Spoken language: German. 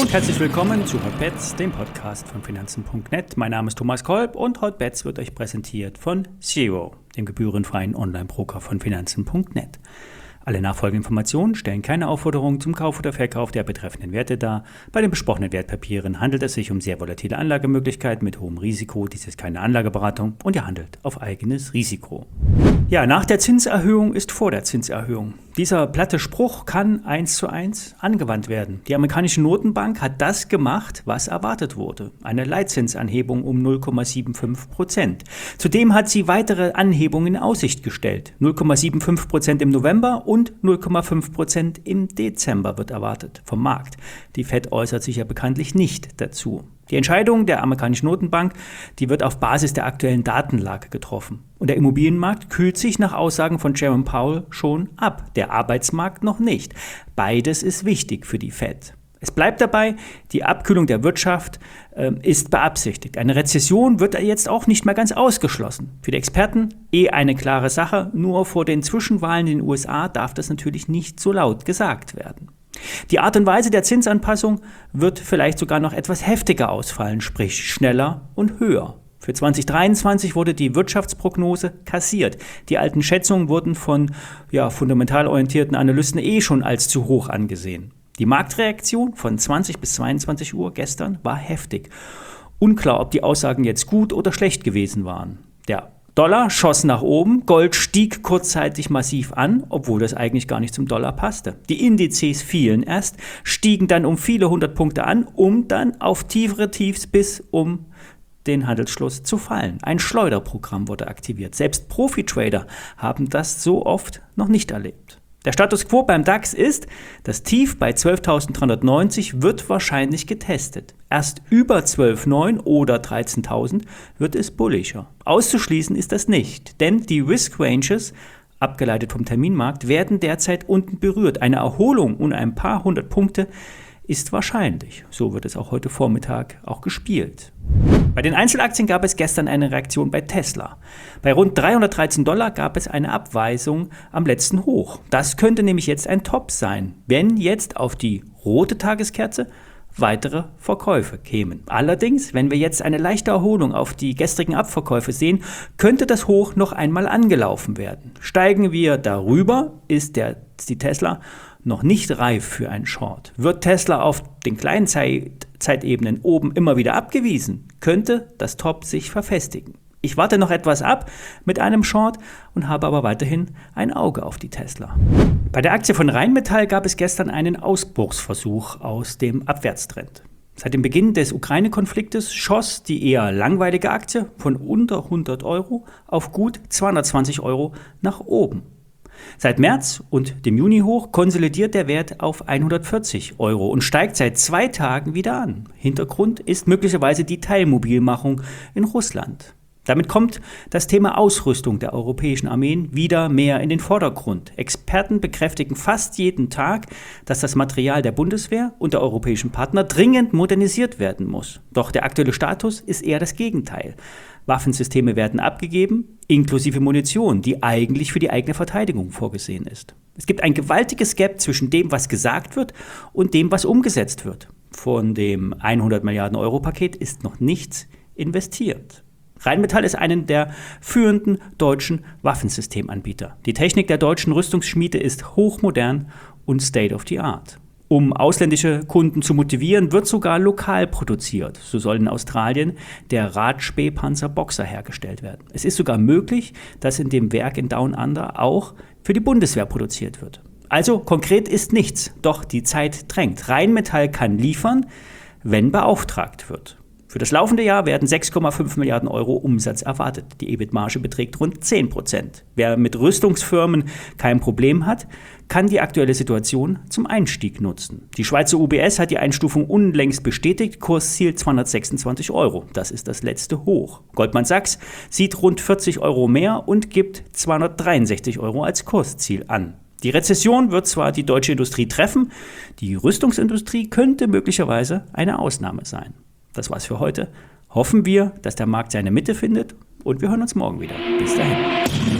und herzlich willkommen zu Hotbets, dem Podcast von Finanzen.net. Mein Name ist Thomas Kolb und Hotbets wird euch präsentiert von Zero, dem gebührenfreien Online-Broker von Finanzen.net. Alle nachfolgenden Informationen stellen keine Aufforderung zum Kauf oder Verkauf der betreffenden Werte dar. Bei den besprochenen Wertpapieren handelt es sich um sehr volatile Anlagemöglichkeiten mit hohem Risiko. Dies ist keine Anlageberatung und ihr handelt auf eigenes Risiko. Ja, nach der Zinserhöhung ist vor der Zinserhöhung. Dieser platte Spruch kann 1:1 angewandt werden. Die amerikanische Notenbank hat das gemacht, was erwartet wurde. Eine Leitzinsanhebung um 0,75%. Zudem hat sie weitere Anhebungen in Aussicht gestellt. 0,75% im November und 0,5% im Dezember wird erwartet vom Markt. Die Fed äußert sich ja bekanntlich nicht dazu. Die Entscheidung der amerikanischen Notenbank, die wird auf Basis der aktuellen Datenlage getroffen. Und der Immobilienmarkt kühlt sich nach Aussagen von Jerome Powell schon ab, der Arbeitsmarkt noch nicht. Beides ist wichtig für die Fed. Es bleibt dabei, die Abkühlung der Wirtschaft ist beabsichtigt. Eine Rezession wird jetzt auch nicht mehr ganz ausgeschlossen. Für die Experten eine klare Sache, nur vor den Zwischenwahlen in den USA darf das natürlich nicht so laut gesagt werden. Die Art und Weise der Zinsanpassung wird vielleicht sogar noch etwas heftiger ausfallen, sprich schneller und höher. Für 2023 wurde die Wirtschaftsprognose kassiert. Die alten Schätzungen wurden von fundamental orientierten Analysten schon als zu hoch angesehen. Die Marktreaktion von 20 bis 22 Uhr gestern war heftig. Unklar, ob die Aussagen jetzt gut oder schlecht gewesen waren. Der Dollar schoss nach oben, Gold stieg kurzzeitig massiv an, obwohl das eigentlich gar nicht zum Dollar passte. Die Indizes fielen erst, stiegen dann um viele hundert Punkte an, um dann auf tiefere Tiefs bis um den Handelsschluss zu fallen. Ein Schleuderprogramm wurde aktiviert. Selbst Profi-Trader haben das so oft noch nicht erlebt. Der Status quo beim DAX ist, das Tief bei 12.390 wird wahrscheinlich getestet. Erst über 12.900 oder 13.000 wird es bullischer. Auszuschließen ist das nicht, denn die Risk Ranges, abgeleitet vom Terminmarkt, werden derzeit unten berührt. Eine Erholung um ein paar hundert Punkte ist wahrscheinlich. So wird es auch heute Vormittag auch gespielt. Bei den Einzelaktien gab es gestern eine Reaktion bei Tesla. Bei rund $313 gab es eine Abweisung am letzten Hoch. Das könnte nämlich jetzt ein Top sein, wenn jetzt auf die rote Tageskerze weitere Verkäufe kämen. Allerdings, wenn wir jetzt eine leichte Erholung auf die gestrigen Abverkäufe sehen, könnte das Hoch noch einmal angelaufen werden. Steigen wir darüber, ist die Tesla noch nicht reif für einen Short. Wird Tesla auf den kleinen Zeitebenen oben immer wieder abgewiesen, könnte das Top sich verfestigen. Ich warte noch etwas ab mit einem Short und habe aber weiterhin ein Auge auf die Tesla. Bei der Aktie von Rheinmetall gab es gestern einen Ausbruchsversuch aus dem Abwärtstrend. Seit dem Beginn des Ukraine-Konfliktes schoss die eher langweilige Aktie von unter 100 € auf gut 220 € nach oben. Seit März und dem Juni-Hoch konsolidiert der Wert auf 140 € und steigt seit 2 Tagen wieder an. Hintergrund ist möglicherweise die Teilmobilmachung in Russland. Damit kommt das Thema Ausrüstung der europäischen Armeen wieder mehr in den Vordergrund. Experten bekräftigen fast jeden Tag, dass das Material der Bundeswehr und der europäischen Partner dringend modernisiert werden muss. Doch der aktuelle Status ist eher das Gegenteil. Waffensysteme werden abgegeben, inklusive Munition, die eigentlich für die eigene Verteidigung vorgesehen ist. Es gibt ein gewaltiges Gap zwischen dem, was gesagt wird und dem, was umgesetzt wird. Von dem 100 Milliarden € Paket ist noch nichts investiert. Rheinmetall ist einer der führenden deutschen Waffensystemanbieter. Die Technik der deutschen Rüstungsschmiede ist hochmodern und State of the Art. Um ausländische Kunden zu motivieren, wird sogar lokal produziert. So soll in Australien der Rad-Spähpanzer Boxer hergestellt werden. Es ist sogar möglich, dass in dem Werk in Down Under auch für die Bundeswehr produziert wird. Also konkret ist nichts, doch die Zeit drängt. Rheinmetall kann liefern, wenn beauftragt wird. Für das laufende Jahr werden 6,5 Milliarden € Umsatz erwartet. Die EBIT-Marge beträgt rund 10%. Wer mit Rüstungsfirmen kein Problem hat, kann die aktuelle Situation zum Einstieg nutzen. Die Schweizer UBS hat die Einstufung unlängst bestätigt. Kursziel 226 €. Das ist das letzte Hoch. Goldman Sachs sieht rund 40 € mehr und gibt 263 € als Kursziel an. Die Rezession wird zwar die deutsche Industrie treffen, die Rüstungsindustrie könnte möglicherweise eine Ausnahme sein. Das war's für heute. Hoffen wir, dass der Markt seine Mitte findet und wir hören uns morgen wieder. Bis dahin.